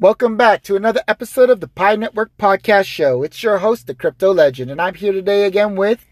Welcome back to another episode of the Pi Network Podcast Show. It's your host, the Crypto Legend, and I'm here today again with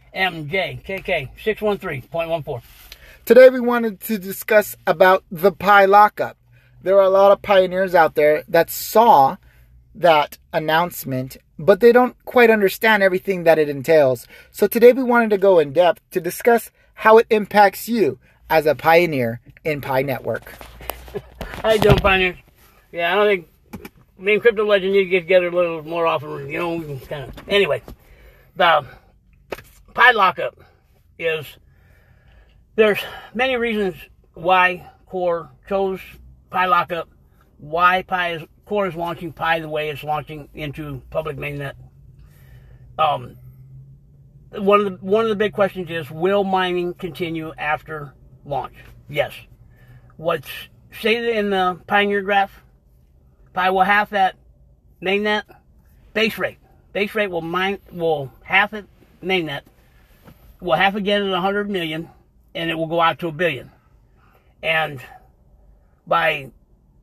MJKK613.14. Today we wanted to discuss about the Pi lockup. There are a lot of pioneers out there that saw that announcement, but they don't quite understand everything that it entails. So today we wanted to go in depth to discuss how it impacts you as a pioneer in Pi Network. How you doing, pioneers? Yeah, I don't think me and Crypto Legend need to get together a little more often. You know, we can kind of. Anyway, the Pi lockup is, there's many reasons why Core chose Pi lockup, why Core is launching Pi the way it's launching into public mainnet. One of the big questions is, will mining continue after launch? Yes. What's stated in the Pioneer graph, Pi will half that mainnet base rate. Base rate will half it mainnet, will half again at 100 million, and it will go out to 1 billion. And by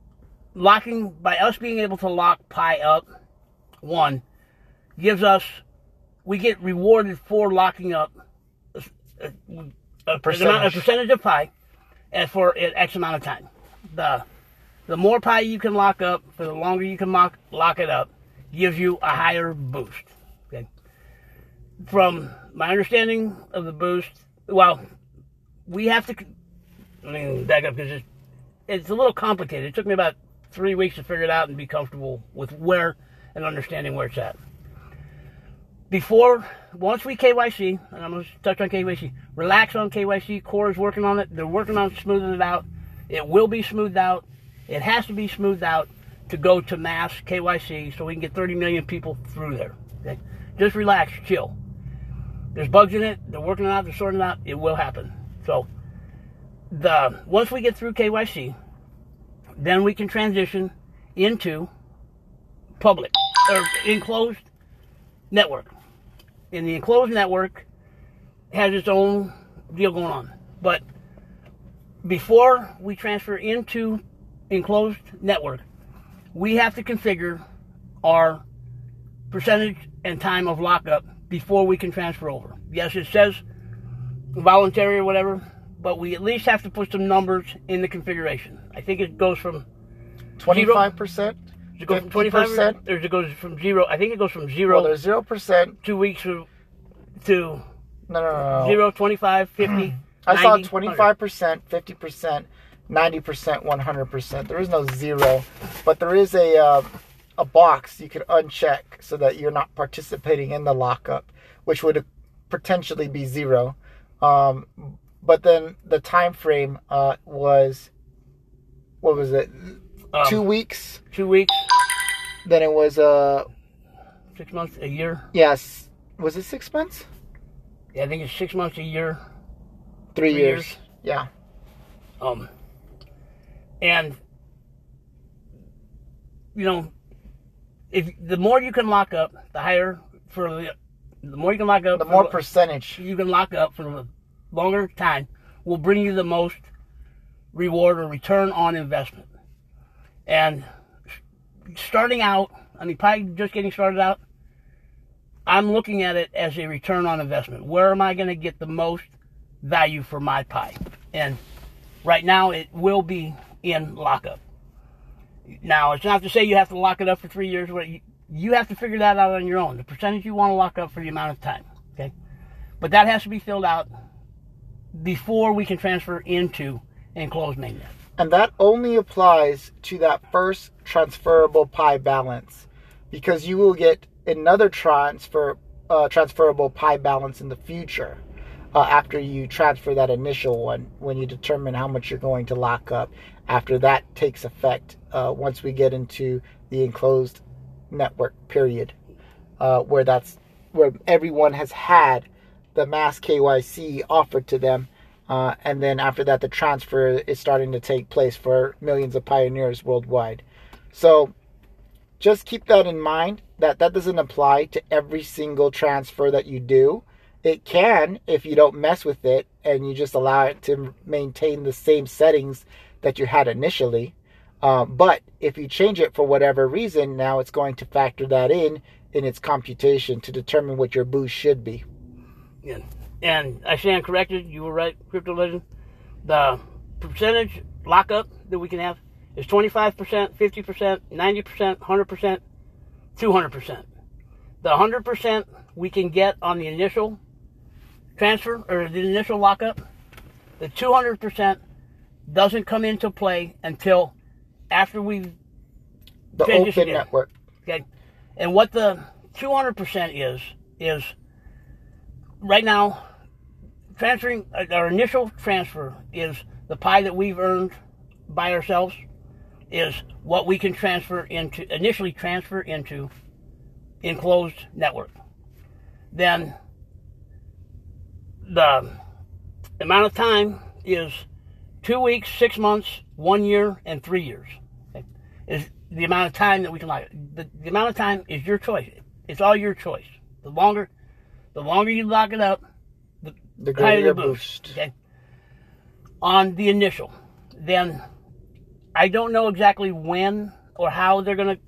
us being able to lock Pi up, we get rewarded for locking up a percentage of Pi and for X amount of time. The more Pi you can lock up, for the longer you can lock it up, gives you a higher boost. Okay. From my understanding of the boost, well, we have to. Let me back up because it's a little complicated. It took me about 3 weeks to figure it out and be comfortable with where and understanding where it's at. Once we KYC, and I'm going to touch on KYC, relax on KYC. Core is working on it. They're working on smoothing it out. It will be smoothed out. It has to be smoothed out to go to mass KYC so we can get 30 million people through there. Okay? Just relax, chill. There's bugs in it. They're working it out. They're sorting it out. It will happen. So once we get through KYC, then we can transition into public or enclosed network. And the enclosed network has its own deal going on. But before we transfer into enclosed network, we have to configure our percentage and time of lockup before we can transfer over. Yes, it says voluntary or whatever, but we at least have to put some numbers in the configuration. I think it goes from 25%. Does it go from 25%? Or does it go from 0? I think it goes from 0. Well, there's 0%. 2 weeks to No. 0, 25, 50. I saw 90, 25%, 50%, 90%, 100%. There is no 0, but there is a box you can uncheck so that you're not participating in the lockup, which would potentially be 0. But then the time frame was, what was it? 2 weeks. 2 weeks. Then it was 6 months, a year. Yes. Was it 6 months? Yeah, I think it's 6 months, a year. 3 years. Yeah. And you know, if the more you can lock up, the more you can lock up, the more percentage you can lock up for a longer time will bring you the most reward or return on investment. And starting out, I mean, probably just getting started out, I'm looking at it as a return on investment. Where am I going to get the most value for my Pi? And right now it will be in lockup. Now, it's not to say you have to lock it up for 3 years. You have to figure that out on your own, the percentage you want to lock up for the amount of time. Okay, but that has to be filled out before we can transfer into enclosed mainnet. And that only applies to that first transferable Pi balance, because you will get another transferable Pi balance in the future after you transfer that initial one, when you determine how much you're going to lock up. After that takes effect, once we get into the enclosed network period, where everyone has had the mass KYC offered to them, and then after that the transfer is starting to take place for millions of pioneers worldwide. So just keep that in mind, that doesn't apply to every single transfer that you do. It can if you don't mess with it and you just allow it to maintain the same settings that you had initially. But if you change it for whatever reason, now it's going to factor that in its computation to determine what your boost should be. Yeah. And I stand corrected. You were right, Crypto Legend. The percentage lockup that we can have is 25%, 50%, 90%, 100%, 200%. The 100% we can get on the initial transfer or the initial lockup. The 200% doesn't come into play until after we've the open network. Okay, and what the 200% is right now transferring our initial transfer is the pie that we've earned by ourselves is what we can initially transfer into enclosed network. Then the amount of time is 2 weeks, 6 months, 1 year, and 3 years. Okay? Is the amount of time that we can lock it. The amount of time is your choice. It's all your choice. The longer you lock it up, the greater your boost. Okay. On the initial, then I don't know exactly when or how they're gonna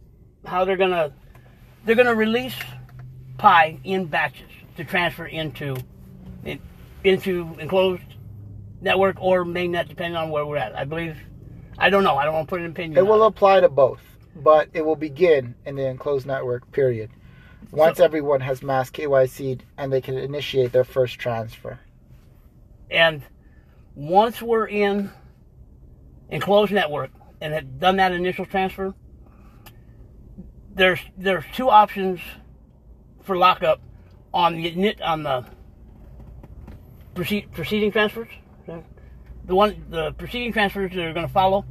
release pi in batches to transfer into enclosed network or mainnet, depending on where we're at. I don't know. I don't want to put an opinion. It will apply to both, but it will begin in the enclosed network, period. Once everyone has mass KYC'd and they can initiate their first transfer. And once we're in enclosed network and have done that initial transfer, there's two options for lockup on the preceding transfers. Okay? The preceding transfers that are going to follow,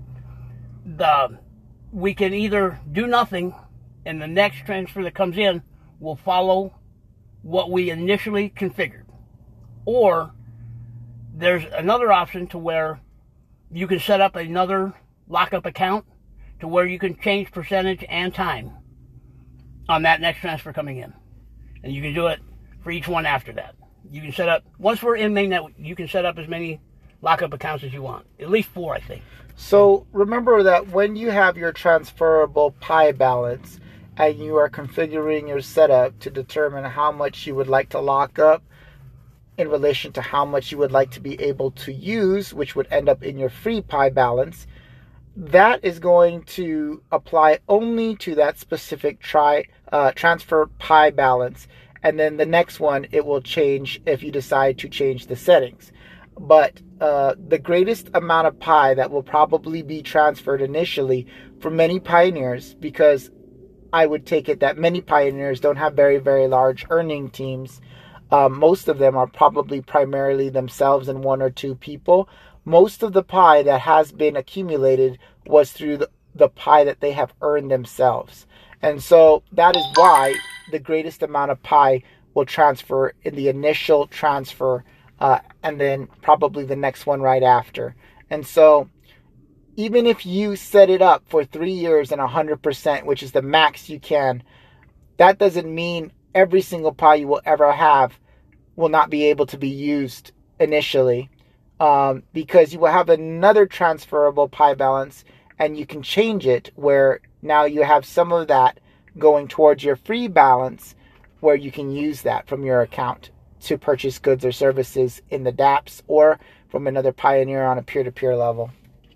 we can either do nothing and the next transfer that comes in will follow what we initially configured. Or there's another option to where you can set up another lockup account to where you can change percentage and time on that next transfer coming in. And you can do it for each one after that. You can set up, once we're in mainnet, you can set up as many lockup accounts as you want. At least 4, I think. So remember that when you have your transferable pi balance and you are configuring your setup to determine how much you would like to lock up in relation to how much you would like to be able to use, which would end up in your free pi balance, that is going to apply only to that specific transfer pi balance. And then the next one, it will change if you decide to change the settings. But the greatest amount of pi that will probably be transferred initially for many pioneers, because I would take it that many pioneers don't have very, very large earning teams. Most of them are probably primarily themselves and 1 or 2 people. Most of the pi that has been accumulated was through the pi that they have earned themselves. And so that is why the greatest amount of pi will transfer in the initial transfer and then probably the next one right after. And so even if you set it up for 3 years and 100%, which is the max you can, that doesn't mean every single pi you will ever have will not be able to be used initially, because you will have another transferable pi balance and you can change it where now you have some of that going towards your free balance where you can use that from your account to purchase goods or services in the dApps or from another pioneer on a peer-to-peer level.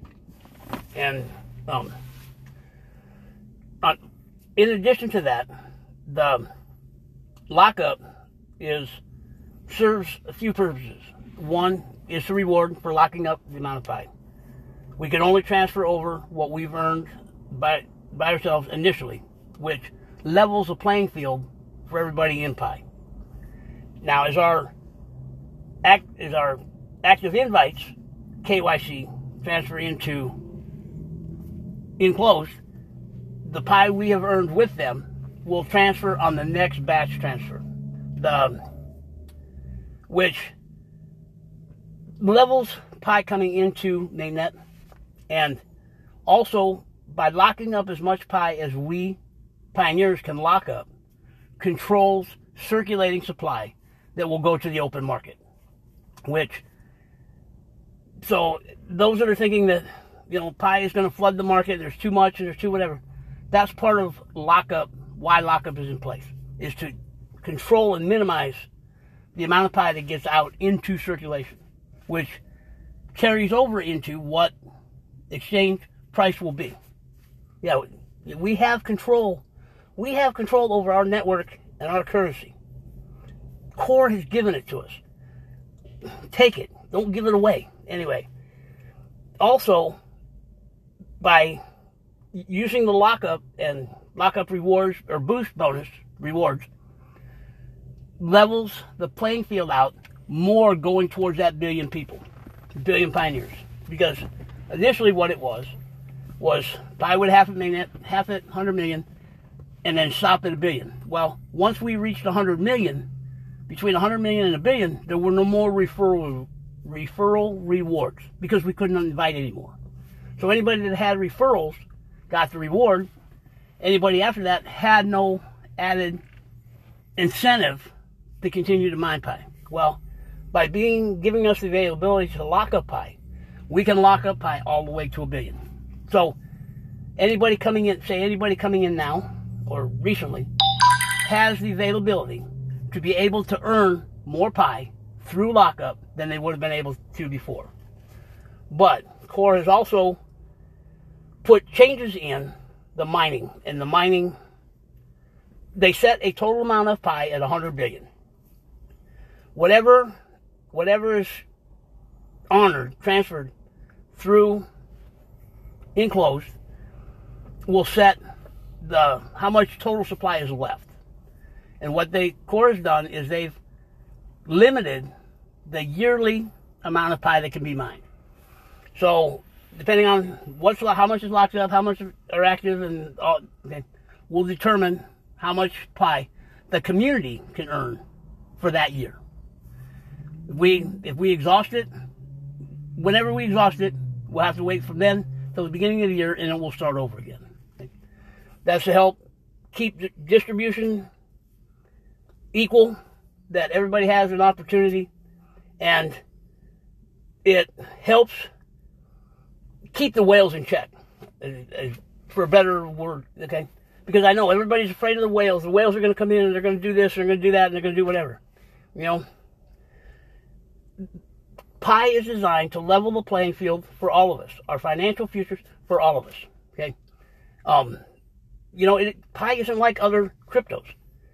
And in addition to that, the lockup serves a few purposes. One is to reward for locking up the amount of pi. We can only transfer over what we've earned by ourselves initially, which levels the playing field for everybody in pi. Now, as our active invites KYC transfer into enclosed, the pi we have earned with them will transfer on the next batch transfer, which levels pi coming into mainnet, and also by locking up as much pi as we pioneers can lock up, controls circulating supply that will go to the open market. So those that are thinking that pie is going to flood the market. There's too much and there's too whatever. That's part of lockup. Why lockup is in place is to control and minimize the amount of pie that gets out into circulation, which carries over into what exchange price will be. Yeah, we have control. We have control over our network and our currency. Core has given it to us. Take it. Don't give it away. Anyway, also, by using the lockup and lockup rewards or boost bonus rewards, levels the playing field out more going towards that billion people, billion pioneers. Because initially what it was pie would half at 100 million, and then stop at a billion. Well, once we reached 100 million, between 100 million and a billion, there were no more referral rewards because we couldn't invite anymore. So anybody that had referrals got the reward. Anybody after that had no added incentive to continue to mine pie. Well, by giving us the availability to lock up pie, we can lock up pie all the way to a billion. So anybody coming in now or recently has the availability to be able to earn more pie through lockup than they would have been able to before. But Core has also put changes in the mining, and the mining, they set a total amount of pie at 100 billion. Whatever is honored, transferred through enclosed, will set how much total supply is left. And what Core has done is they've limited the yearly amount of pie that can be mined. So depending on how much is locked up, how much are active, and all, will determine how much pie the community can earn for that year. If we exhaust it, whenever we exhaust it, we'll have to wait from then till the beginning of the year, and then we'll start over again. That's to help keep distribution equal, that everybody has an opportunity, and it helps keep the whales in check, for a better word, okay? Because I know everybody's afraid of the whales. The whales are going to come in and they're going to do this, they're going to do that, and they're going to do whatever. Pie is designed to level the playing field for all of us, our financial futures for all of us, okay? Pie isn't like other cryptos.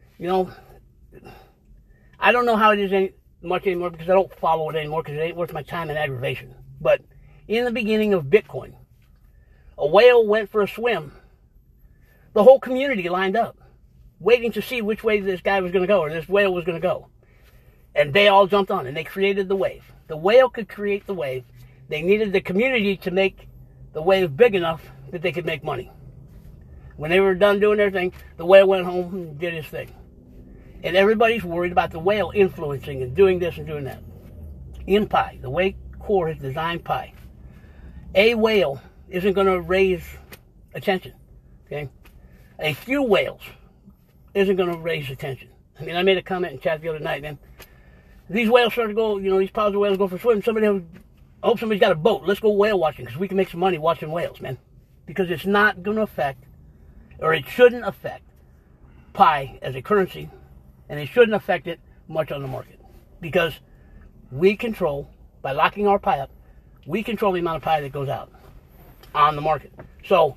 I don't know how it is much anymore because I don't follow it anymore because it ain't worth my time and aggravation. But in the beginning of Bitcoin, a whale went for a swim. The whole community lined up, waiting to see which way this guy was going to go or this whale was going to go. And they all jumped on and they created the wave. The whale could create the wave. They needed the community to make the wave big enough that they could make money. When they were done doing their thing, the whale went home and did his thing. And everybody's worried about the whale influencing and doing this and doing that. In pie, the way Core has designed pie, a whale isn't going to raise attention. Okay? A few whales isn't going to raise attention. I made a comment in chat the other night, man. These whales start to go, these piles of whales go for a swim. I hope somebody's got a boat. Let's go whale watching because we can make some money watching whales, man. Because it's not going to affect, or it shouldn't affect, pie as a currency, and it shouldn't affect it much on the market. Because we control, by locking our pie up, we control the amount of pie that goes out on the market. So,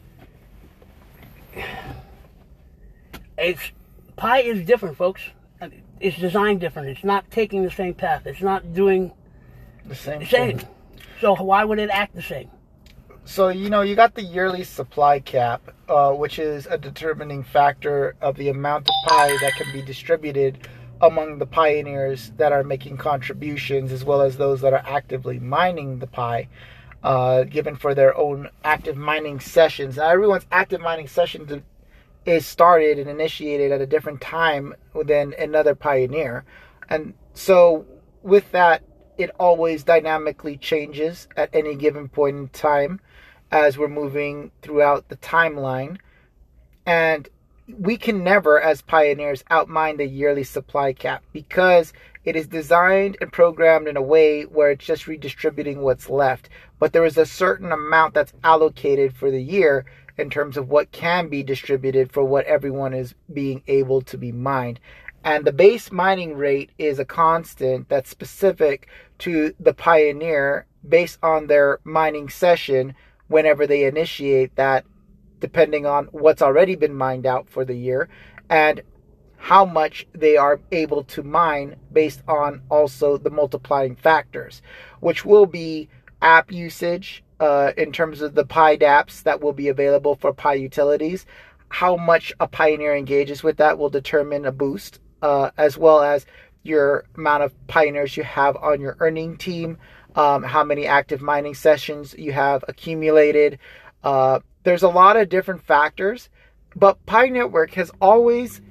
pie is different, folks. It's designed different. It's not taking the same path. It's not doing the same thing. So why would it act the same? So, you got the yearly supply cap, which is a determining factor of the amount of pie that can be distributed among the pioneers that are making contributions, as well as those that are actively mining the pie, given for their own active mining sessions. Now, everyone's active mining session is started and initiated at a different time than another pioneer. And so with that, it always dynamically changes at any given point in time as we're moving throughout the timeline. And we can never, as pioneers, outmine the yearly supply cap because it is designed and programmed in a way where it's just redistributing what's left. But there is a certain amount that's allocated for the year in terms of what can be distributed for what everyone is being able to be mined. And the base mining rate is a constant that's specific to the pioneer based on their mining session whenever they initiate that, depending on what's already been mined out for the year and how much they are able to mine based on also the multiplying factors, which will be app usage in terms of the Pi dApps that will be available for Pi utilities. How much a pioneer engages with that will determine a boost, as well as your amount of pioneers you have on your earning team, how many active mining sessions you have accumulated. There's a lot of different factors, but Pi Network has always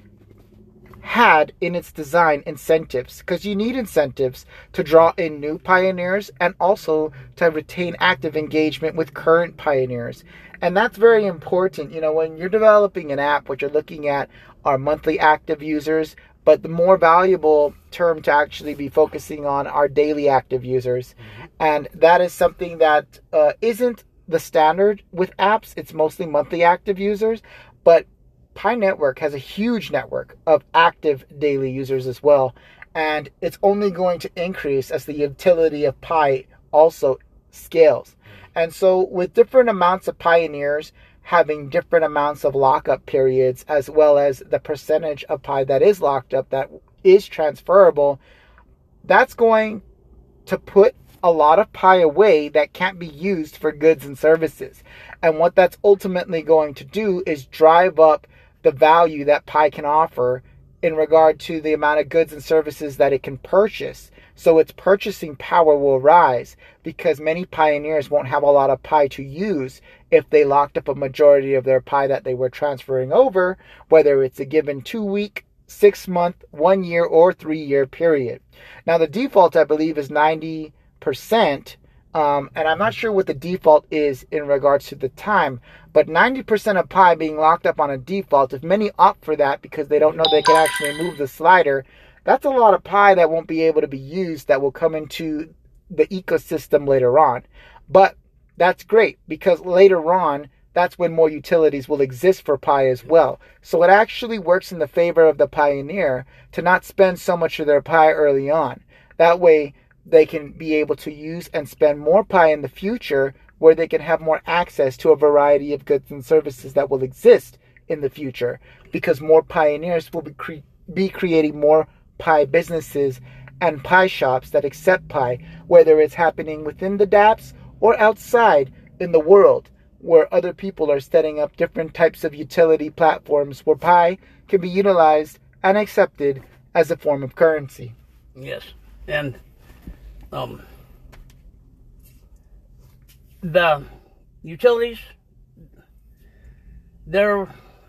had in its design incentives, because you need incentives to draw in new pioneers and also to retain active engagement with current pioneers. And that's very important. When you're developing an app, what you're looking at are monthly active users, but the more valuable term to actually be focusing on are daily active users. And that is something that isn't the standard with apps. It's mostly monthly active users, but Pi Network has a huge network of active daily users as well, and it's only going to increase as the utility of Pi also scales. And so with different amounts of pioneers having different amounts of lockup periods, as well as the percentage of Pi that is locked up that is transferable, that's going to put a lot of Pi away that can't be used for goods and services. And what that's ultimately going to do is drive up the value that Pi can offer in regard to the amount of goods and services that it can purchase. So its purchasing power will rise because many pioneers won't have a lot of Pi to use if they locked up a majority of their Pi that they were transferring over, whether it's a given 2-week, 6-month, 1-year, or 3-year period. Now the default, I believe, is 90%. And I'm not sure what the default is in regards to the time, but 90% of Pi being locked up on a default, if many opt for that because they don't know they can actually move the slider, that's a lot of Pi that won't be able to be used that will come into the ecosystem later on. But that's great because later on, that's when more utilities will exist for Pi as well. So it actually works in the favor of the pioneer to not spend so much of their Pi early on. That way, they can be able to use and spend more Pi in the future where they can have more access to a variety of goods and services that will exist in the future because more pioneers will be creating more Pi businesses and Pi shops that accept Pi, whether it's happening within the dApps or outside in the world where other people are setting up different types of utility platforms where Pi can be utilized and accepted as a form of currency. Yes, and the utilities, there's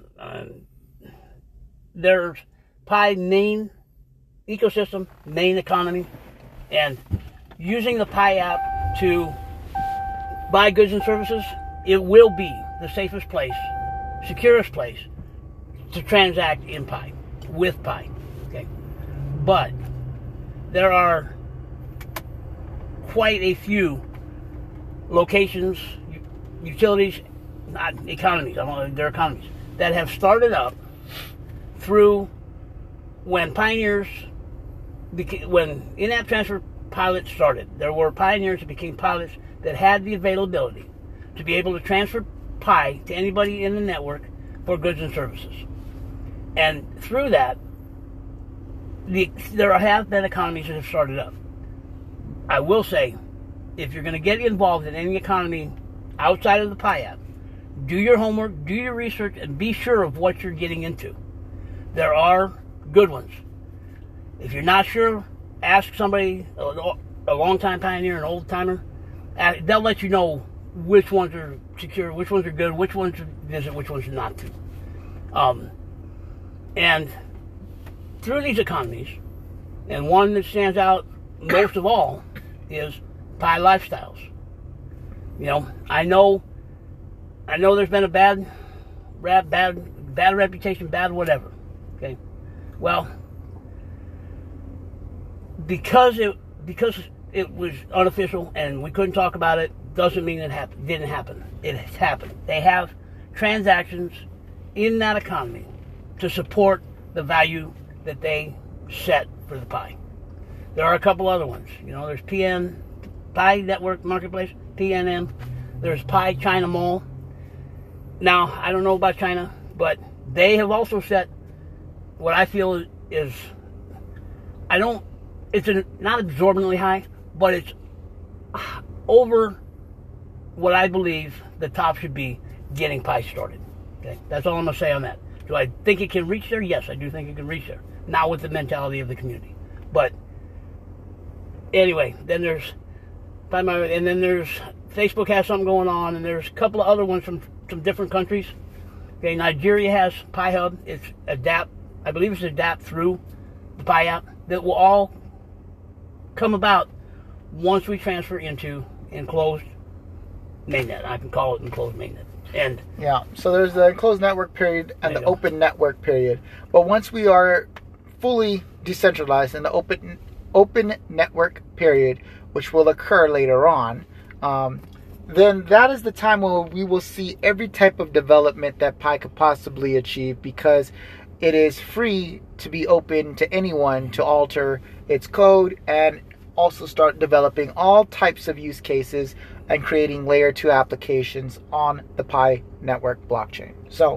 Pi main ecosystem, main economy, and using the Pi app to buy goods and services, it will be the safest place, securest place to transact in Pi, with Pi. Okay, but there are quite a few locations, utilities, not economies, they're economies, that have started up through when pioneers, when in-app transfer pilots started. There were pioneers that became pilots that had the availability to be able to transfer Pi to anybody in the network for goods and services. And through that, there have been economies that have started up. I will say, if you're going to get involved in any economy outside of the Pi app, do your homework, do your research, and be sure of what you're getting into. There are good ones. If you're not sure, ask somebody, a long-time pioneer, an old-timer. They'll let you know which ones are secure, which ones are good, which ones to visit, which ones not to. And through these economies, and one that stands out most of all is Pi Lifestyles. You know, I know there's been a bad bad reputation, bad whatever. Okay, well, because it was unofficial and we couldn't talk about it, doesn't mean it didn't happen. It has happened. They have transactions in that economy to support the value that they set for the pie. There are a couple other ones. There's Pi Network Marketplace, PNM. There's Pi China Mall. Now, I don't know about China, but they have also set what I feel is, it's not exorbitantly high, but it's over what I believe the top should be getting Pi started. Okay, that's all I'm going to say on that. Do I think it can reach there? Yes, I do think it can reach there. Not with the mentality of the community. But anyway, then there's Facebook has something going on, and there's a couple of other ones from some different countries. Okay, Nigeria has Pi Hub. It's I believe it's adapt through the Pi app that will all come about once we transfer into enclosed mainnet. I can call it enclosed mainnet. And yeah, so there's the enclosed network period and the open network period. But once we are fully decentralized in the open network period, which will occur later on, then that is the time where we will see every type of development that Pi could possibly achieve, because it is free to be open to anyone to alter its code and also start developing all types of use cases and creating layer 2 applications on the Pi network blockchain. So,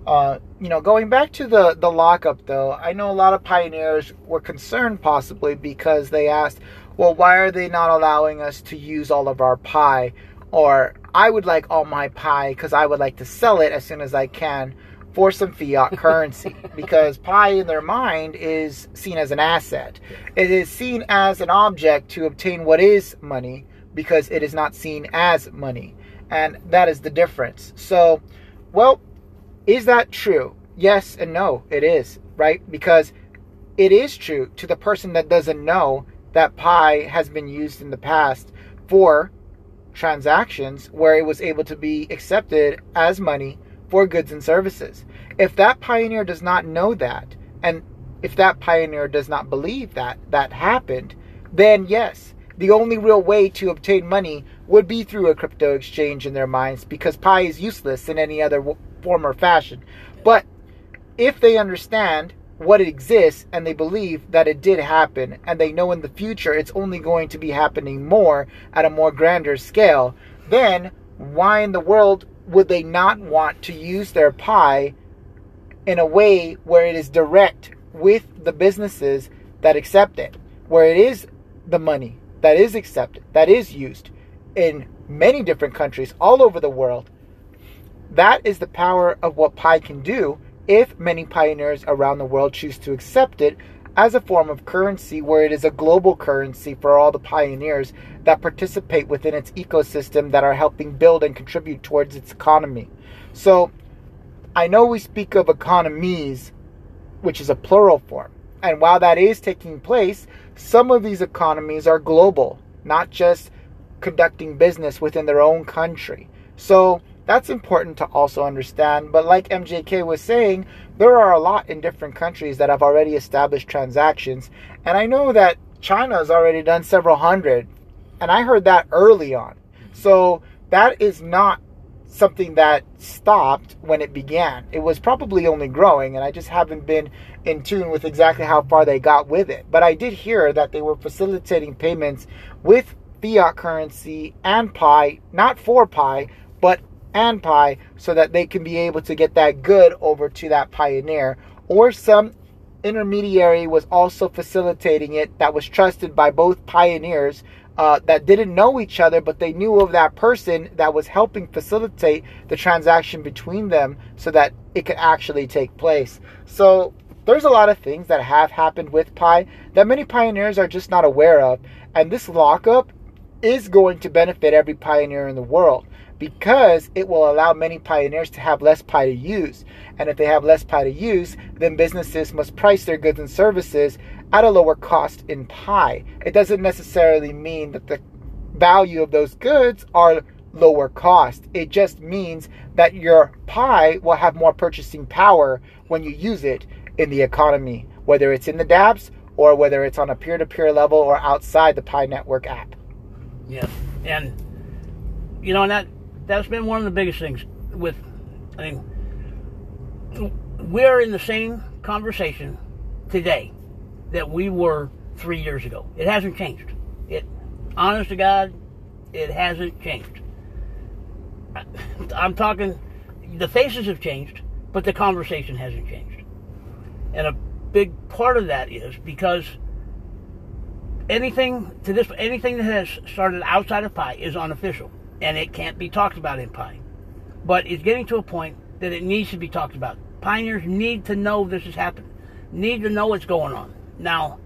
going back to the lockup though, I know a lot of pioneers were concerned possibly because they asked, well, why are they not allowing us to use all of our Pi? Or I would like all my Pi because I would like to sell it as soon as I can for some fiat currency, because Pi in their mind is seen as an asset. It is seen as an object to obtain what is money, because it is not seen as money. And that is the difference. So, well, is that true? Yes and no, it is, right? Because it is true to the person that doesn't know that Pi has been used in the past for transactions where it was able to be accepted as money for goods and services. If that pioneer does not know that, and if that pioneer does not believe that that happened, then yes, the only real way to obtain money would be through a crypto exchange in their minds, because Pi is useless in any other form or fashion. But if they understand what it exists and they believe that it did happen, and they know in the future it's only going to be happening more at a more grander scale, then why in the world would they not want to use their Pi in a way where it is direct with the businesses that accept it, where it is the money that is accepted, that is used in many different countries all over the world? That is the power of what Pi can do if many pioneers around the world choose to accept it as a form of currency, where it is a global currency for all the pioneers that participate within its ecosystem, that are helping build and contribute towards its economy. So I know we speak of economies, which is a plural form. And while that is taking place, some of these economies are global, not just conducting business within their own country. So that's important to also understand. But like MJK was saying, there are a lot in different countries that have already established transactions. And I know that China has already done several hundred. And I heard that early on. So that is not something that stopped when it began. It was probably only growing, and I just haven't been in tune with exactly how far they got with it. But I did hear that they were facilitating payments with fiat currency and Pi, not for Pi, but and Pi, so that they can be able to get that good over to that pioneer, or some intermediary was also facilitating it that was trusted by both pioneers that didn't know each other, but they knew of that person that was helping facilitate the transaction between them so that it could actually take place. So there's a lot of things that have happened with Pi that many pioneers are just not aware of, and this lockup is going to benefit every pioneer in the world, because it will allow many pioneers to have less Pi to use. And if they have less Pi to use, then businesses must price their goods and services at a lower cost in Pi. It doesn't necessarily mean that the value of those goods are lower cost. It just means that your pie will have more purchasing power when you use it in the economy, whether it's in the dApps or whether it's on a peer-to-peer level or outside the Pi Network app. Yes, and and that's been one of the biggest things with, we're in the same conversation today that we were 3 years ago. It hasn't changed. Honest to God, it hasn't changed. I'm talking, the faces have changed, but the conversation hasn't changed. And a big part of that is because anything that has started outside of Pi is unofficial, and it can't be talked about in Pi. But it's getting to a point that it needs to be talked about. Pioneers need to know this has happened, need to know what's going on. Now,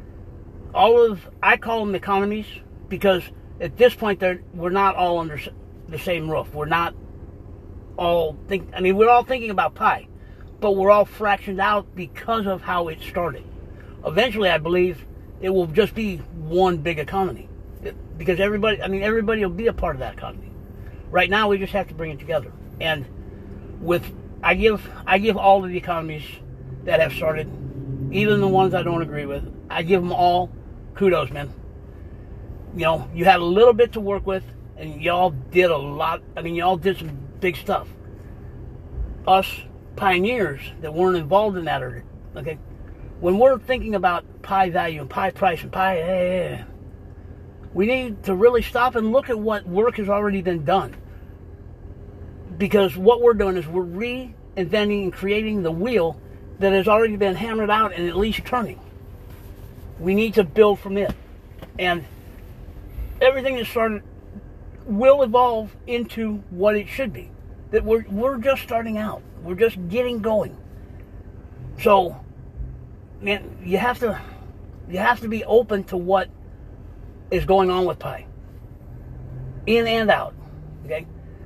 I call them economies because at this point we're not all under the same roof. We're not all we're all thinking about Pi, but we're all fractioned out because of how it started. Eventually, I believe it will just be one big economy because everybody will be a part of that economy. Right now, we just have to bring it together. And I give all of the economies that have started, even the ones I don't agree with, I give them all kudos, man. You had a little bit to work with, and y'all did a lot. Y'all did some big stuff. Us pioneers that weren't involved in that, okay? When we're thinking about Pi value and Pi price and Pi, we need to really stop and look at what work has already been done. Because what we're doing is we're reinventing and creating the wheel that has already been hammered out and at least turning. We need to build from it. And everything that started will evolve into what it should be. That we're just starting out. We're just getting going. So, man, you have to be open to what is going on with Pi. In and out. Okay?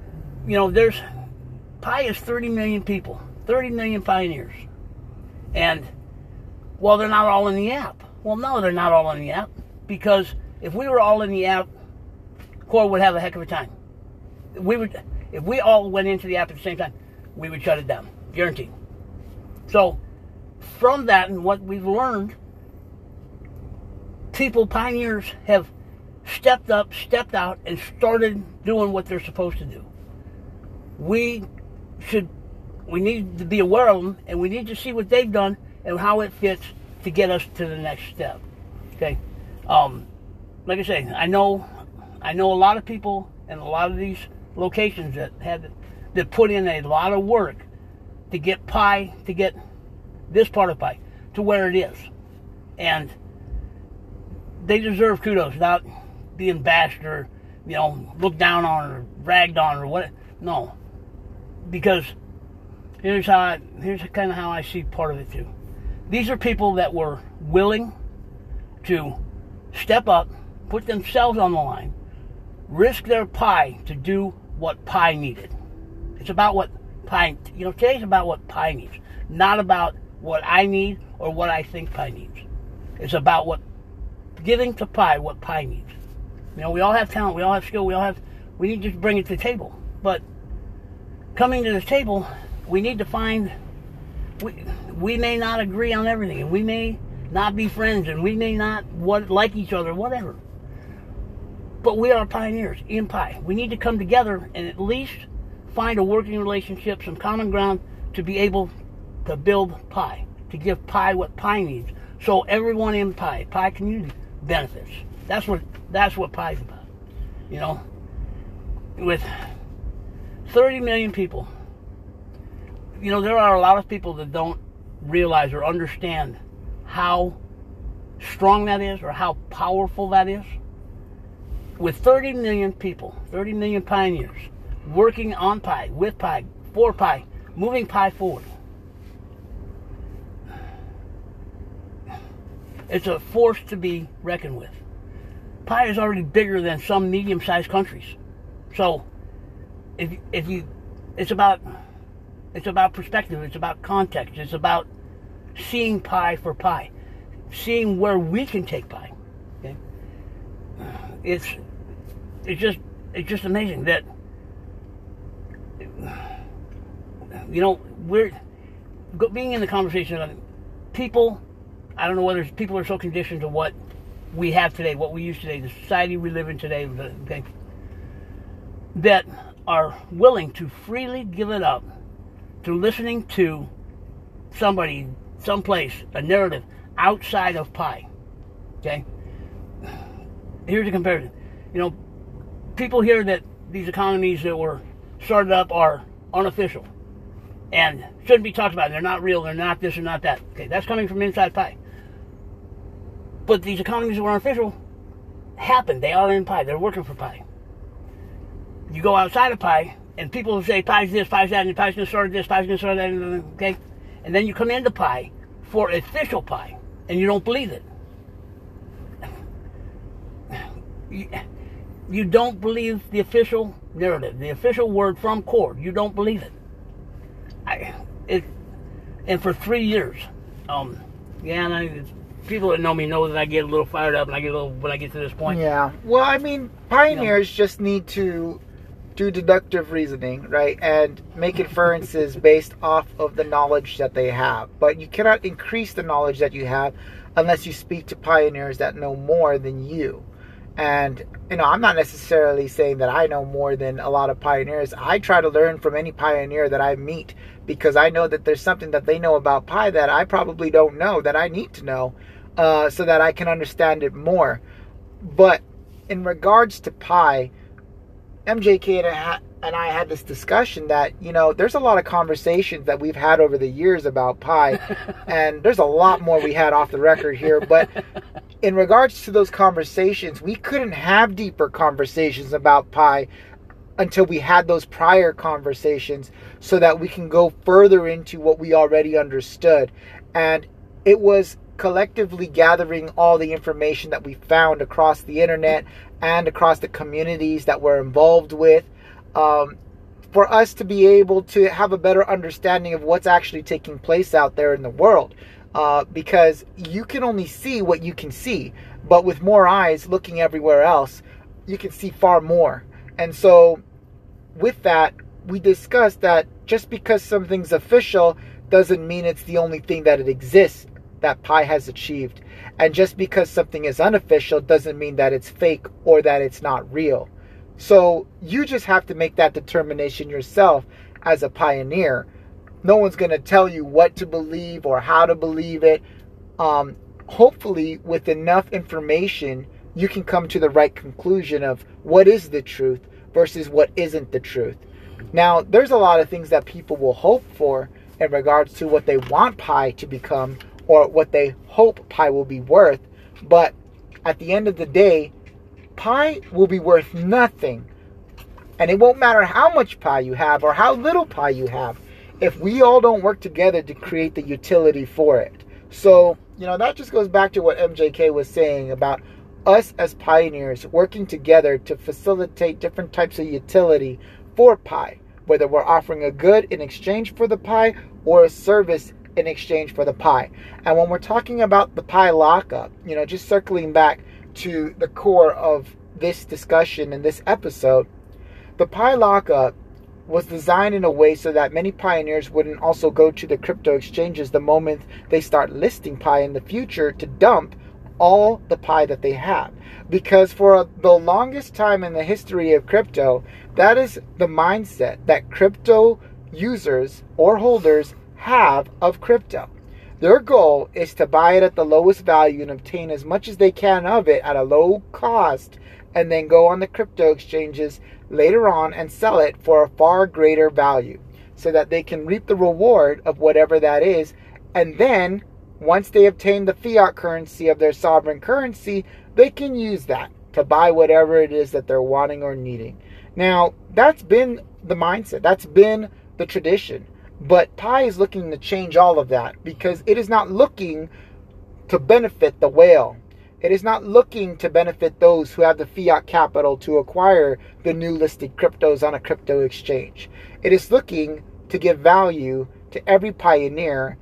Pi is 30 million people, 30 million pioneers. And, well, they're not all in the app. Well, no, they're not all in the app. Because if we were all in the app, Core would have a heck of a time. If we all went into the app at the same time, we would shut it down. Guaranteed. So, from that and what we've learned, pioneers have stepped up, stepped out, and started doing what they're supposed to do. We need to be aware of them, and we need to see what they've done and how it fits to get us to the next step. Okay, like I say, I know a lot of people and a lot of these locations that put in a lot of work to get this part of Pi to where it is, and they deserve kudos, not being bashed or looked down on or ragged on or what. No, because here's kind of how I see part of it too. These are people that were willing to step up, put themselves on the line, risk their Pi to do what Pi needed. It's about what Pi, today's about what Pi needs, not about what I need or what I think Pi needs. It's about giving to Pi what Pi needs. We all have talent, we all have skill, we need to just bring it to the table. But coming to the table, we need to find, we may not agree on everything, and we may not be friends, and we may not like each other, whatever. But we are pioneers in Pi. We need to come together and at least find a working relationship, some common ground to be able to build Pi, to give Pi what Pi needs, so everyone in Pi community benefits. That's what Pi's about. With 30 million people, there are a lot of people that don't realize or understand how strong that is or how powerful that is. With 30 million people, 30 million pioneers working on Pi, with Pi, for Pi, moving Pi forward, it's a force to be reckoned with. Pi is already bigger than some medium-sized countries. So, it's about perspective. It's about context. It's about seeing Pi for Pi, seeing where we can take Pi. Okay, it's it's just amazing that, we're being in the conversation of people. I don't know whether people are so conditioned to what we have today, what we use today, the society we live in today, okay, that are willing to freely give it up to listening to somebody, someplace, a narrative outside of Pi. Okay? Here's a comparison. People hear that these economies that were started up are unofficial and shouldn't be talked about. They're not real. They're not this or not that. Okay, that's coming from inside Pi. But these economies that were unofficial happen. They are in Pi. They're working for Pi. You go outside of Pi, and people will say Pi's this, Pi's that, and Pi's going to start this, Pi's going to start that, okay? And then you come into Pi for official Pi, and you don't believe it. You don't believe the official narrative, the official word from Core. You don't believe it. And for 3 years, people that know me know that I get a little fired up and I get a little when I get to this point. Yeah. Well, I mean, pioneers just need to do deductive reasoning, right? And make inferences based off of the knowledge that they have. But you cannot increase the knowledge that you have unless you speak to pioneers that know more than you. And, I'm not necessarily saying that I know more than a lot of pioneers. I try to learn from any pioneer that I meet because I know that there's something that they know about Pi that I probably don't know, that I need to know, so that I can understand it more. But in regards to Pi, MJK and I had this discussion that, there's a lot of conversations that we've had over the years about Pi, and there's a lot more we had off the record here, but in regards to those conversations, we couldn't have deeper conversations about Pi until we had those prior conversations so that we can go further into what we already understood. And it was collectively gathering all the information that we found across the internet and across the communities that we're involved with, for us to be able to have a better understanding of what's actually taking place out there in the world. Because you can only see what you can see, but with more eyes looking everywhere else, you can see far more. And so with that, we discussed that just because something's official doesn't mean it's the only thing that it exists that Pi has achieved. And just because something is unofficial doesn't mean that it's fake or that it's not real. So you just have to make that determination yourself as a pioneer. No one's going to tell you what to believe or how to believe it. Hopefully, with enough information, you can come to the right conclusion of what is the truth versus what isn't the truth. Now, there's a lot of things that people will hope for in regards to what they want Pi to become or what they hope Pi will be worth. But at the end of the day, Pi will be worth nothing. And it won't matter how much Pi you have or how little Pi you have if we all don't work together to create the utility for it. So, that just goes back to what MJK was saying about us as pioneers working together to facilitate different types of utility for Pi, whether we're offering a good in exchange for the Pi or a service in exchange for the Pi. And when we're talking about the Pi lockup, just circling back to the core of this discussion in this episode, the Pi lockup was designed in a way so that many pioneers wouldn't also go to the crypto exchanges the moment they start listing Pi in the future to dump all the Pi that they have. Because for the longest time in the history of crypto, that is the mindset that crypto users or holders have of crypto. Their goal is to buy it at the lowest value and obtain as much as they can of it at a low cost, and then go on the crypto exchanges later on and sell it for a far greater value so that they can reap the reward of whatever that is. And then once they obtain the fiat currency of their sovereign currency, they can use that to buy whatever it is that they're wanting or needing. Now, that's been the mindset. That's been the tradition. But Pi is looking to change all of that because it is not looking to benefit the whale. It is not looking to benefit those who have the fiat capital to acquire the new listed cryptos on a crypto exchange. It is looking to give value to every pioneer,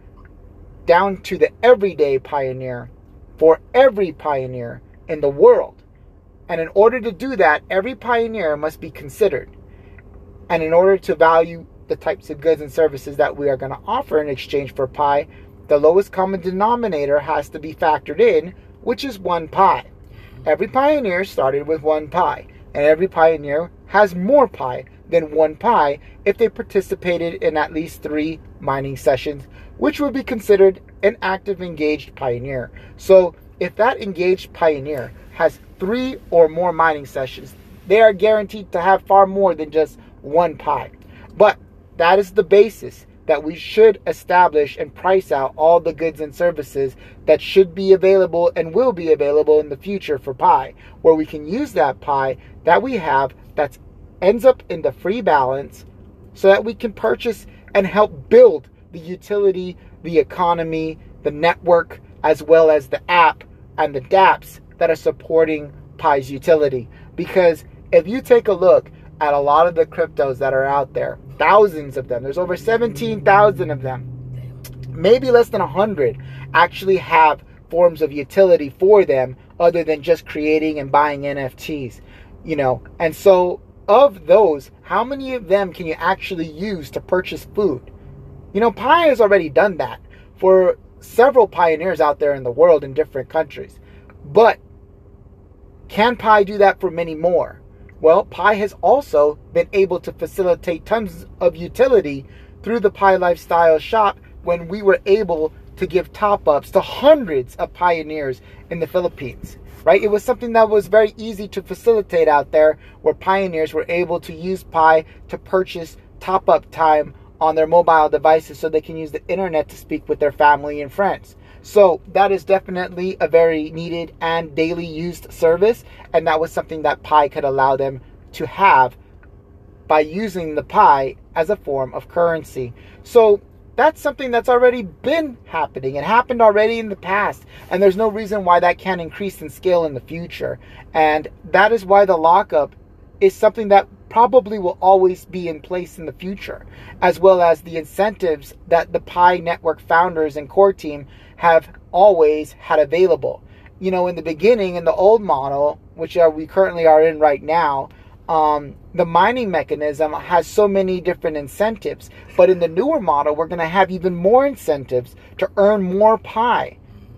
down to the everyday pioneer, for every pioneer in the world. And in order to do that, every pioneer must be considered. And in order to value the types of goods and services that we are going to offer in exchange for pi, the lowest common denominator has to be factored in, which is 1 pi. Every pioneer started with 1 pi, and every pioneer has more pi than 1 pi if they participated in at least 3 mining sessions, which would be considered an active engaged pioneer. So if that engaged pioneer has 3 or more mining sessions, they are guaranteed to have far more than just 1 pi. But that is the basis that we should establish and price out all the goods and services that should be available and will be available in the future for pi, where we can use that pi that we have that ends up in the free balance so that we can purchase and help build the utility, the economy, the network, as well as the app and the dApps that are supporting pi's utility. Because if you take a look at a lot of the cryptos that are out there, thousands of them, there's over 17,000 of them, maybe less than 100 actually have forms of utility for them other than just creating and buying NFTs, and so of those, how many of them can you actually use to purchase food? Pi has already done that for several pioneers out there in the world in different countries. But can Pi do that for many more? Well, Pi has also been able to facilitate tons of utility through the Pi Lifestyle Shop when we were able to give top-ups to hundreds of pioneers in the Philippines. Right? It was something that was very easy to facilitate out there, where pioneers were able to use Pi to purchase top-up time on their mobile devices so they can use the internet to speak with their family and friends. So that is definitely a very needed and daily used service, and that was something that Pi could allow them to have by using the Pi as a form of currency. So that's something that's already been happening. It happened already in the past, and there's no reason why that can't increase in scale in the future. And that is why the lockup is something that probably will always be in place in the future, as well as the incentives that the Pi Network founders and core team have always had available. In the beginning, in the old model, which we currently are in right now, the mining mechanism has so many different incentives. But in the newer model, we're going to have even more incentives to earn more Pi.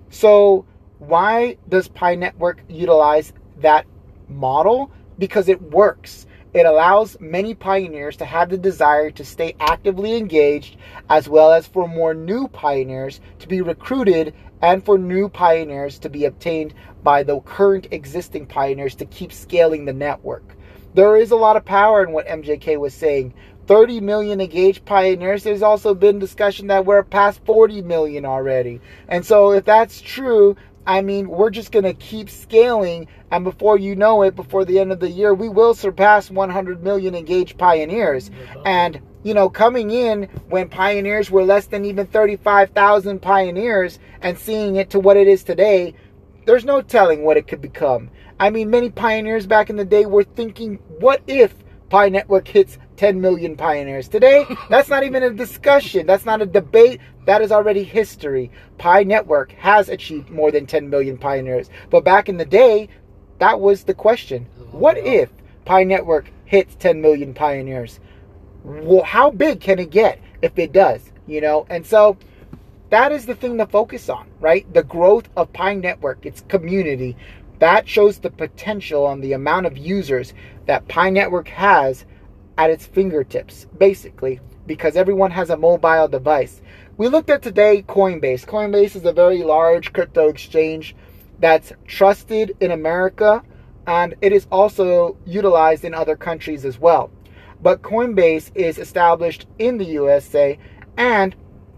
So why does Pi Network utilize that model? Because it works. It allows many pioneers to have the desire to stay actively engaged, as well as for more new pioneers to be recruited and for new pioneers to be obtained by the current existing pioneers to keep scaling the network. There is a lot of power in what MJK was saying. 30 million engaged pioneers. There's also been discussion that we're past 40 million already. And so if that's true, we're just going to keep scaling, and before you know it, before the end of the year, we will surpass 100 million engaged pioneers. And, coming in when pioneers were less than even 35,000 pioneers and seeing it to what it is today, there's no telling what it could become. Many pioneers back in the day were thinking, what if Pi Network hits 10 million pioneers? Today, that's not even a discussion. That's not a debate. That is already history. Pi Network has achieved more than 10 million pioneers. But back in the day, that was the question. What if Pi Network hits 10 million pioneers? Well, how big can it get if it does? And so that is the thing to focus on, right? The growth of Pi Network, its community. That shows the potential on the amount of users that Pi Network has at its fingertips, basically, because everyone has a mobile device. We looked at today Coinbase. Coinbase is a very large crypto exchange that's trusted in America, and it is also utilized in other countries as well. But Coinbase is established in the USA, and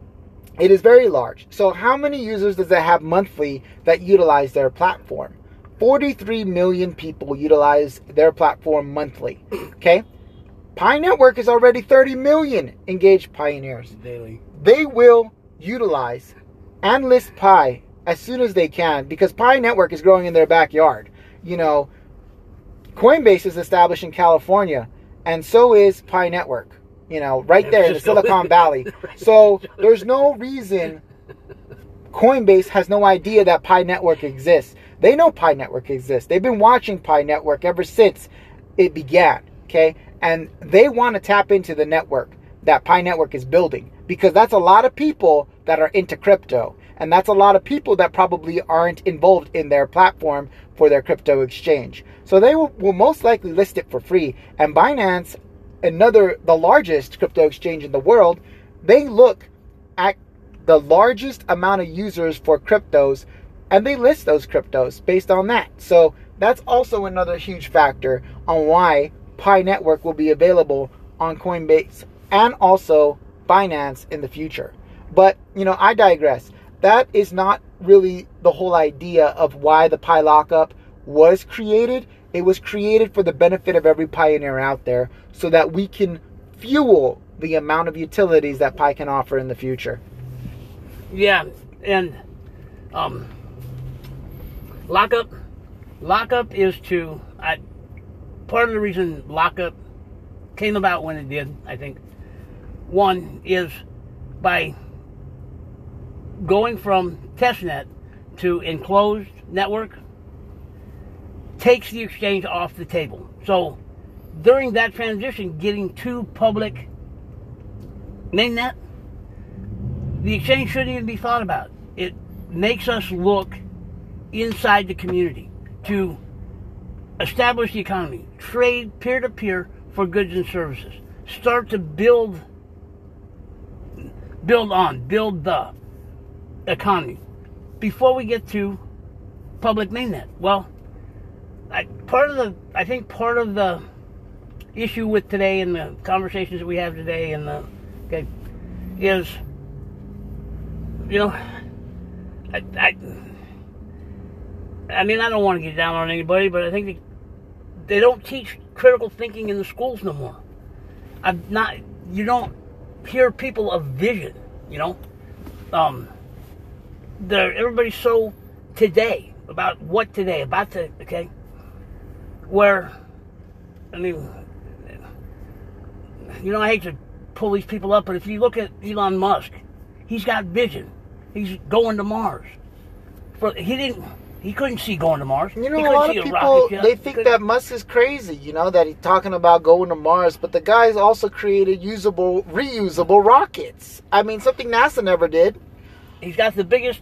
it is very large. So how many users does it have monthly that utilize their platform? 43 million people utilize their platform monthly. Okay? Pi Network is already 30 million engaged pioneers. Daily. They will utilize and list Pi as soon as they can, because Pi Network is growing in their backyard. Coinbase is established in California, and so is Pi Network. Right there in the Silicon Valley. So there's no reason Coinbase has no idea that Pi Network exists. They know Pi Network exists. They've been watching Pi Network ever since it began, okay? And they want to tap into the network that Pi Network is building, because that's a lot of people that are into crypto. And that's a lot of people that probably aren't involved in their platform for their crypto exchange. So they will most likely list it for free. And Binance, the largest crypto exchange in the world, they look at the largest amount of users for cryptos, and they list those cryptos based on that. So that's also another huge factor on why Pi Network will be available on Coinbase and also Binance in the future. But, I digress. That is not really the whole idea of why the Pi lockup was created. It was created for the benefit of every pioneer out there so that we can fuel the amount of utilities that Pi can offer in the future. Yeah, and lockup is part of the reason lockup came about when it did, I think. One is by going from testnet to enclosed network takes the exchange off the table. So during that transition, getting to public mainnet, the exchange shouldn't even be thought about. It makes us look inside the community to establish the economy, trade peer-to-peer for goods and services, start to build the economy before we get to public mainnet. Well, I think part of the issue with today and the conversations that we have today is, I mean, I don't want to get down on anybody, but I think they don't teach critical thinking in the schools no more. You don't hear people of vision, everybody's so today, about what today, where, I mean, I hate to pull these people up, but if you look at Elon Musk, he's got vision. He's going to Mars. He couldn't see going to Mars. A lot of people, they think that Musk is crazy, that he's talking about going to Mars, but the guy's also created reusable rockets. I mean, something NASA never did. He's got the biggest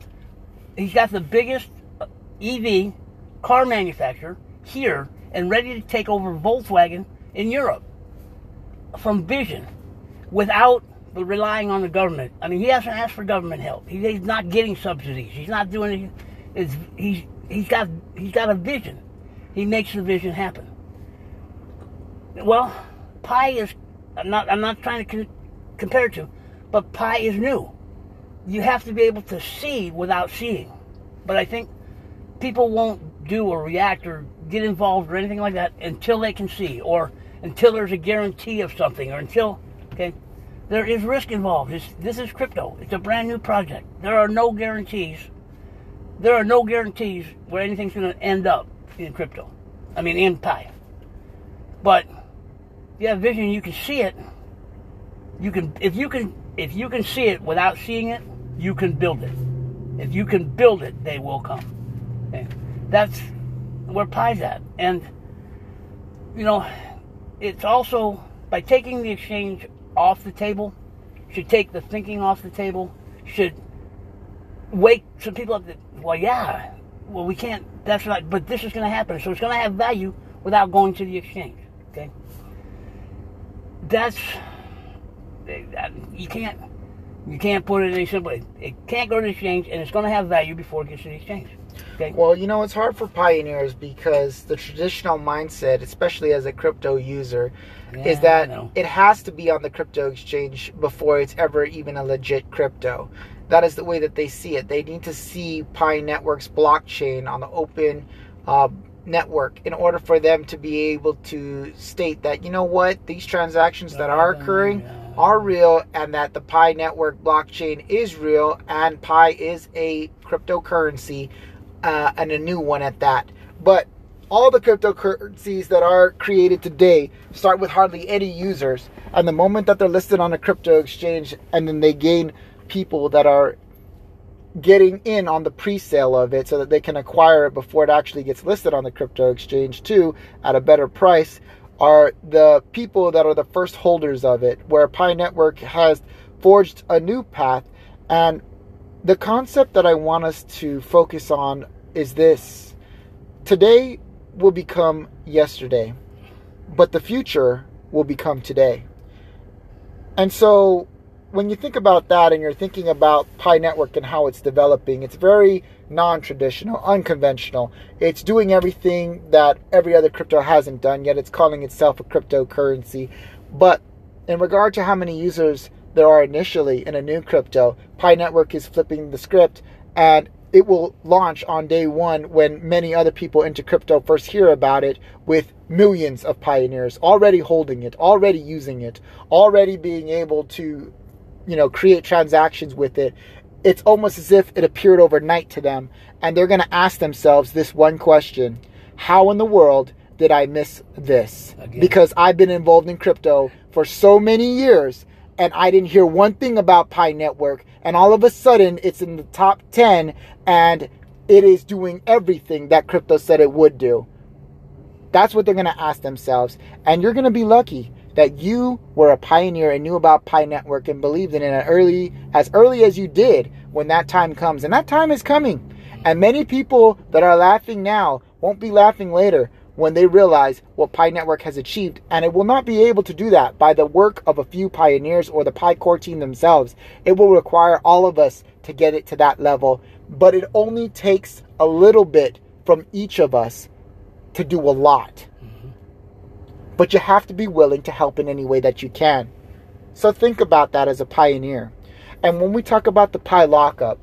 EV car manufacturer here and ready to take over Volkswagen in Europe from vision without relying on the government. I mean, he hasn't asked for government help. He's not getting subsidies. He's not doing anything. He's got a vision. He makes the vision happen. Well, Pi is, I'm not trying to compare it to, but Pi is new. You have to be able to see without seeing. But I think people won't do or react or get involved or anything like that until they can see, or until there's a guarantee of something, or until, there is risk involved. This is crypto. It's a brand new project. There are no guarantees. There are no guarantees where anything's going to end up in crypto. I mean, in Pi. But you have vision, you can see it. If you can see it without seeing it, you can build it. If you can build it, they will come. Okay? That's where Pi's at. And, it's also, by taking the exchange off the table, should take the thinking off the table, should wake some people up that, we can't, but this is going to happen. So it's going to have value without going to the exchange. Okay? You can't put it any simpler. It can't go to the exchange, and it's going to have value before it gets to the exchange. Okay? Well, it's hard for pioneers because the traditional mindset, especially as a crypto user, is that it has to be on the crypto exchange before it's ever even a legit crypto. That is the way that they see it. They need to see Pi Network's blockchain on the open network in order for them to be able to state that, these transactions that are occurring are real, and that the Pi Network blockchain is real, and Pi is a cryptocurrency, and a new one at that. But all the cryptocurrencies that are created today start with hardly any users, and the moment that they're listed on a crypto exchange, and then they gain people that are getting in on the pre-sale of it so that they can acquire it before it actually gets listed on the crypto exchange too at a better price are the people that are the first holders of it, where Pi Network has forged a new path. And the concept that I want us to focus on is this: today will become yesterday, but the future will become today. And so when you think about that and you're thinking about Pi Network and how it's developing, it's very non-traditional, unconventional. It's doing everything that every other crypto hasn't done, yet it's calling itself a cryptocurrency. But in regard to how many users there are initially in a new crypto, Pi Network is flipping the script, and it will launch on day one when many other people into crypto first hear about it, with millions of pioneers already holding it, already using it, already being able to create transactions with it. It's almost as if it appeared overnight to them, and they're going to ask themselves this one question: how in the world did I miss this? Again. Because I've been involved in crypto for so many years, and I didn't hear one thing about Pi Network, and all of a sudden it's in the top 10, and it is doing everything that crypto said it would do. That's what they're going to ask themselves, and you're going to be lucky that you were a pioneer and knew about Pi Network and believed in it as early as you did when that time comes. And that time is coming. And many people that are laughing now won't be laughing later when they realize what Pi Network has achieved. And it will not be able to do that by the work of a few pioneers or the Pi Core team themselves. It will require all of us to get it to that level. But it only takes a little bit from each of us to do a lot. But you have to be willing to help in any way that you can. So think about that as a pioneer. And when we talk about the Pi lockup,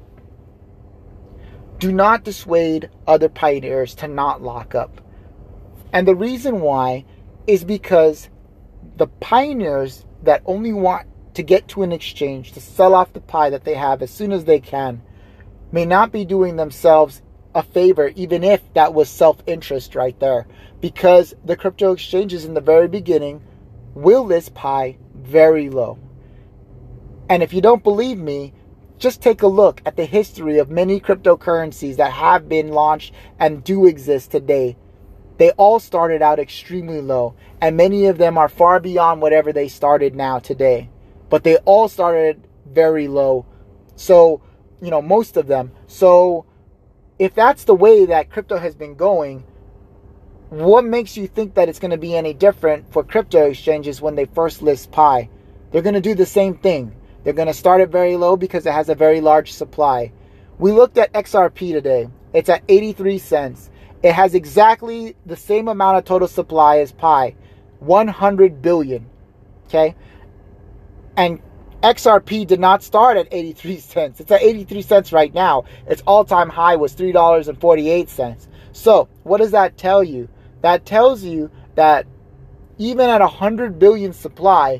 do not dissuade other pioneers to not lock up. And the reason why is because the pioneers that only want to get to an exchange to sell off the Pi that they have as soon as they can may not be doing themselves a favor, even if that was self-interest right there. Because the crypto exchanges in the very beginning will list Pi very low. And if you don't believe me, just take a look at the history of many cryptocurrencies that have been launched and do exist today. They all started out extremely low, and many of them are far beyond whatever they started now today. But they all started very low. So, most of them. So, if that's the way that crypto has been going, what makes you think that it's going to be any different for crypto exchanges when they first list Pi? They're going to do the same thing. They're going to start it very low because it has a very large supply. We looked at XRP today. It's at 83 cents. It has exactly the same amount of total supply as Pi, 100 billion. Okay? And XRP did not start at 83 cents. It's at 83 cents right now. Its all-time high was $3.48. So, what does that tell you? That tells you that even at 100 billion supply,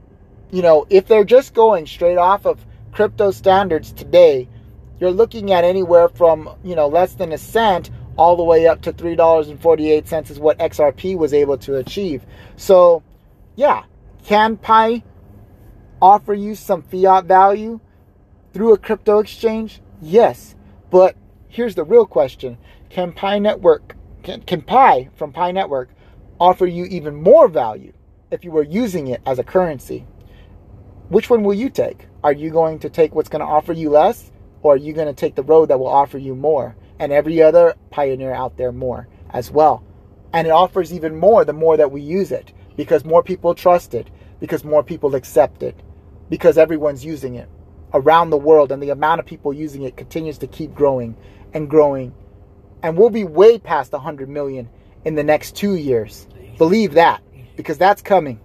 if they're just going straight off of crypto standards today, you're looking at anywhere from, less than a cent all the way up to $3.48 is what XRP was able to achieve. So, yeah, can Pi offer you some fiat value through a crypto exchange? Yes. But here's the real question. Can Pi Network, can Pi from Pi Network offer you even more value if you were using it as a currency? Which one will you take? Are you going to take what's going to offer you less, or are you going to take the road that will offer you more, and every other pioneer out there more as well? And it offers even more the more that we use it, because more people trust it, because more people accept it, because everyone's using it around the world, and the amount of people using it continues to keep growing and growing. And we'll be way past 100 million in the next 2 years. Believe that, because that's coming.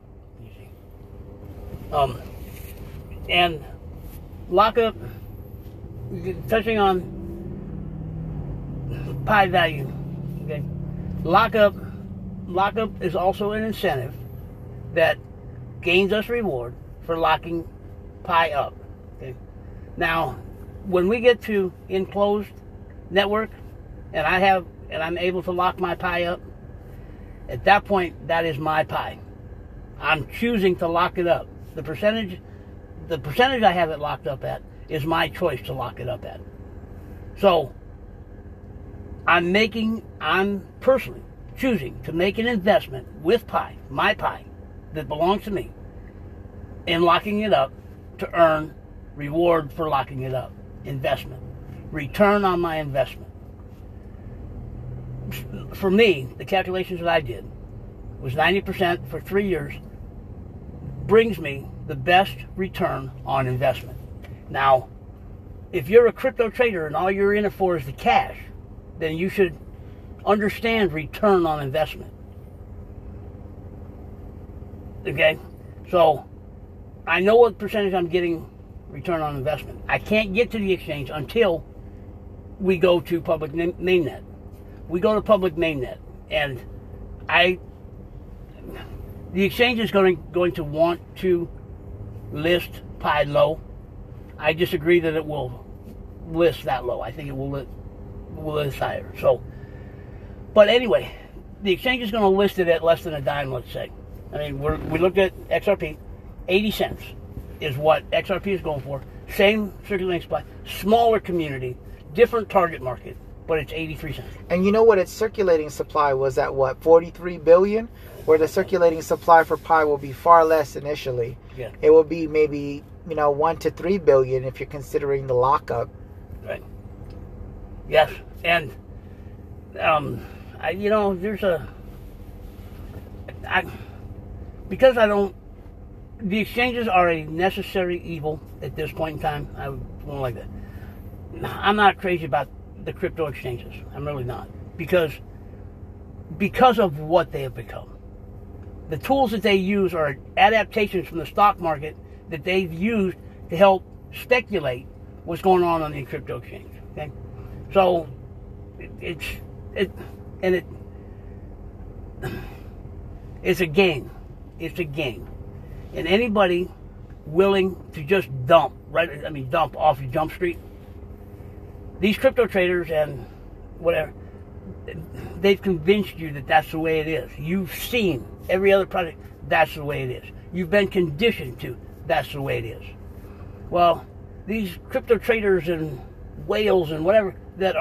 And lockup, touching on Pi value. Okay, lockup is also an incentive that gains us reward for locking Pi up. Okay, now when we get to enclosed network, and I'm able to lock my Pi up, at that point, that is my Pi. I'm choosing to lock it up. The percentage I have it locked up at is my choice to lock it up at. So I'm personally choosing to make an investment with Pi, my Pi, that belongs to me, in locking it up to earn reward for locking it up. Investment. Return on my investment. For me, the calculations that I did was 90% for 3 years brings me the best return on investment. Now, if you're a crypto trader and all you're in it for is the cash, then you should understand return on investment. Okay? So, I know what percentage I'm getting return on investment. I can't get to the exchange until we go to public mainnet. We go to public mainnet, and the exchange is going to want to list Pi low. I disagree that it will list that low. I think it will list higher. So, but anyway, the exchange is going to list it at less than a dime, let's say. I mean, we looked at XRP, 80 cents is what XRP is going for. Same circulating supply, smaller community, different target market, but it's 83 cents. And you know what its circulating supply was at, what, 43 billion? Where the circulating supply for Pi will be far less initially. Yeah. It will be maybe, 1 to 3 billion if you're considering the lockup. Right. Yes. And, the exchanges are a necessary evil at this point in time. I won't like that. I'm not crazy about the crypto exchanges. I'm really not. Because of what they have become. The tools that they use are adaptations from the stock market that they've used to help speculate what's going on the crypto exchange. Okay? So, it's a game. It's a game. And anybody willing to just dump off of Jump Street, these crypto traders and whatever, they've convinced you that that's the way it is. You've seen every other project, that's the way it is. You've been conditioned to, that's the way it is. Well, these crypto traders and whales and whatever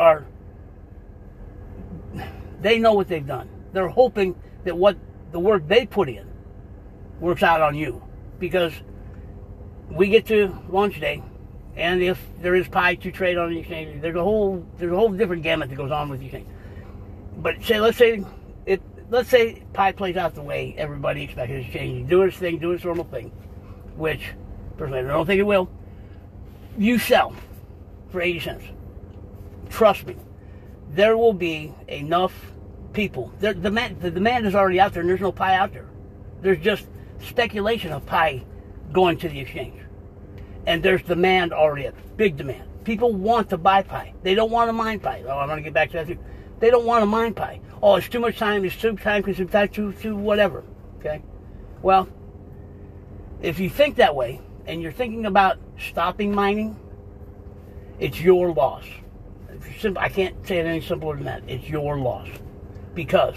they know what they've done. They're hoping that what the work they put in works out on you. Because we get to launch day, and if there is Pi to trade on the exchange, there's a whole different gamut that goes on with the exchange. But let's say Pi plays out the way everybody expected it to change, do its thing, do its normal thing, which personally I don't think it will. You sell for 80 cents. Trust me, there will be enough people. The demand is already out there, and there's no Pi out there. There's just speculation of Pi going to the exchange. And there's demand already, big demand. People want to buy Pi. They don't want to mine Pi. Oh, I'm going to get back to that too. They don't want to mine Pi. Oh, it's too much time, it's too time consuming, too whatever. Okay? Well, if you think that way, and you're thinking about stopping mining, it's your loss. I can't say it any simpler than that. It's your loss. Because,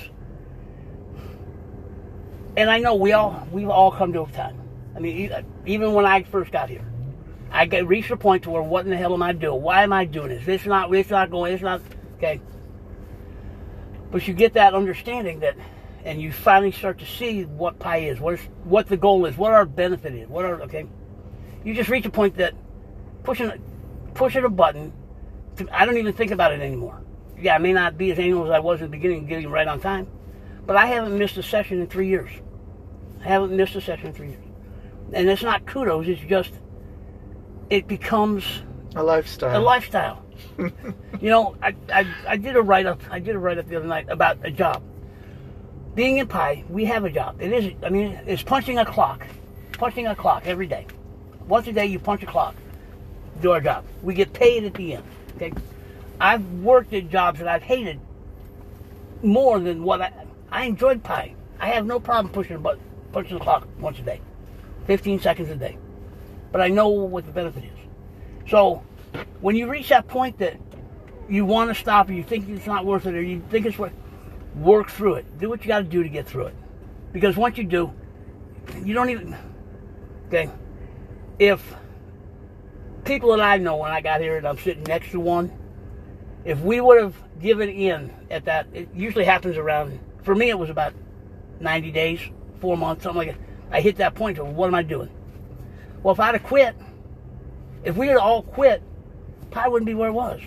and I know we've all come to a time. I mean, even when I first got here, I reached a point to where, what in the hell am I doing? Why am I doing this? It's not going, okay. But you get that understanding that, and you finally start to see what Pi is, what the goal is, what our benefit is, okay. You just reach a point that pushing a button, I don't even think about it anymore. Yeah, I may not be as anal as I was in the beginning, getting right on time, but I haven't missed a session in 3 years. And it's not kudos, it's just, it becomes a lifestyle. I did a write-up the other night about a job. Being in Pi, we have a job. It's punching a clock every day. Once a day, you punch a clock, do our job. We get paid at the end, okay? I've worked at jobs that I've hated more than what I enjoyed Pi. I have no problem punching the clock once a day, 15 seconds a day. But I know what the benefit is. So, when you reach that point that you want to stop, or you think it's not worth it, or you think it's worth it, work through it. Do what you got to do to get through it. Because once you do, you don't even, okay, if people that I know when I got here and I'm sitting next to one, If we would have given in at that, it usually happens around, for me it was about 90 days, 4 months, something like that. I hit that point of, what am I doing? Well, if I'd have quit, if we had all quit, Pi wouldn't be where it was.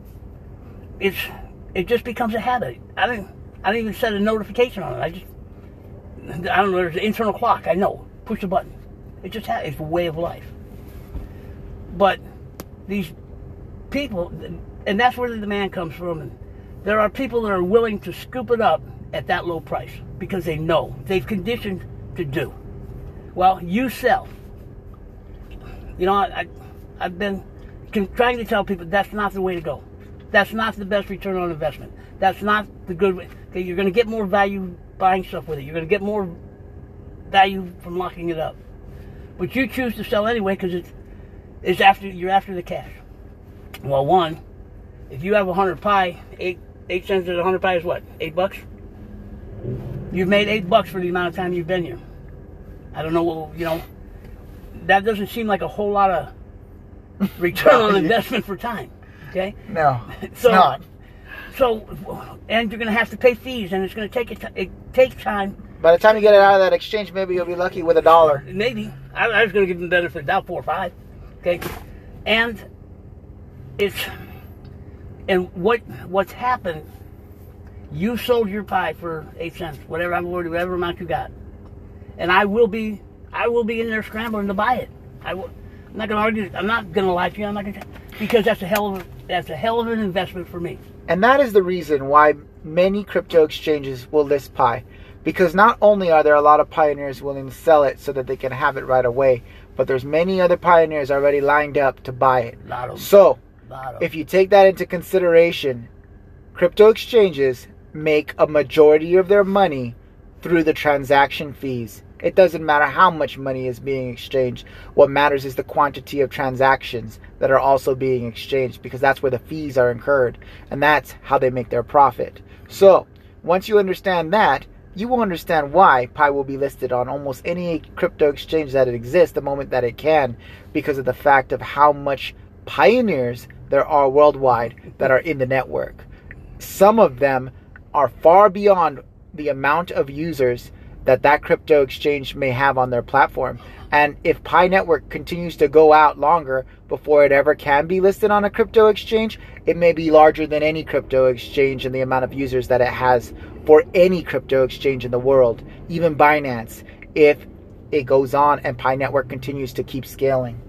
It just becomes a habit. I didn't even set a notification on it. I don't know, there's an internal clock. I know. Push the button. It's a way of life. But these people, and that's where the demand comes from. And there are people that are willing to scoop it up at that low price because they know. They've conditioned to do. Well, you sell. You know, I've been trying to tell people that's not the way to go. That's not the best return on investment. That's not the good way. Okay, you're going to get more value buying stuff with it. You're going to get more value from locking it up. But you choose to sell anyway because you're after the cash. Well, one, if you have 100 Pi, 8 cents at 100 Pi is what? $8? You've made $8 for the amount of time you've been here. I don't know, you know, that doesn't seem like a whole lot of return on investment for time. Okay? No, it's not. So, and you're going to have to pay fees, and it's going to it takes time. By the time you get it out of that exchange, maybe you'll be lucky with $1. Maybe. I was going to give them the benefit of doubt, 4 or 5. Okay? And what's happened, you sold your Pi for 8 cents, whatever amount you got. And I will be in there scrambling to buy it. I'm not going to argue. I'm not going to lie to you. I'm not going to, because that's a hell of an investment for me. And that is the reason why many crypto exchanges will list Pi, because not only are there a lot of pioneers willing to sell it so that they can have it right away, but there's many other pioneers already lined up to buy it. So, if you take that into consideration, crypto exchanges make a majority of their money through the transaction fees. It doesn't matter how much money is being exchanged. What matters is the quantity of transactions that are also being exchanged, because that's where the fees are incurred, and that's how they make their profit. So, once you understand that, you will understand why Pi will be listed on almost any crypto exchange that it exists the moment that it can, because of the fact of how much pioneers there are worldwide that are in the network. Some of them are far beyond the amount of users that crypto exchange may have on their platform. And if Pi Network continues to go out longer before it ever can be listed on a crypto exchange, it may be larger than any crypto exchange in the amount of users that it has for any crypto exchange in the world, even Binance, if it goes on and Pi Network continues to keep scaling.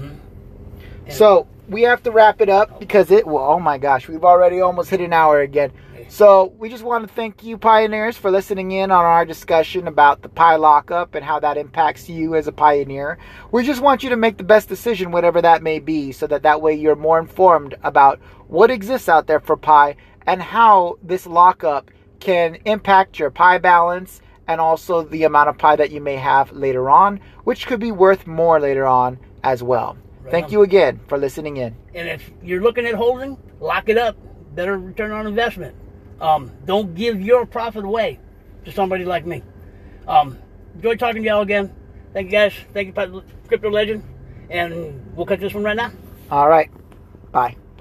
Mm-hmm. So we have to wrap it up because oh my gosh, we've already almost hit an hour again. So we just want to thank you, pioneers, for listening in on our discussion about the Pi lockup and how that impacts you as a pioneer. We just want you to make the best decision, whatever that may be, so that way you're more informed about what exists out there for Pi and how this lockup can impact your Pi balance and also the amount of Pi that you may have later on, which could be worth more later on as well. Right. Thank you again for listening in. And if you're looking at holding, lock it up. Better return on investment. Don't give your profit away to somebody like me. Enjoy talking to y'all again. Thank you, guys. Thank you, Crypto Legend. And we'll cut this one right now. All right. Bye.